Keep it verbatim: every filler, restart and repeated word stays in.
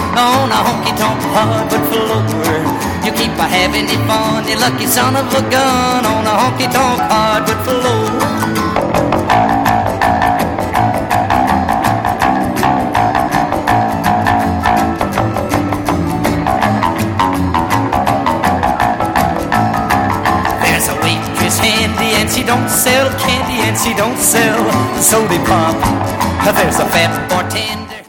on a honky-tonk hardwood floor. You keep a having it fun, you lucky son of a gun, on a honky-tonk hardwood floor. Handy and she don't sell candy and she don't sell soda pop. There's a fat bartender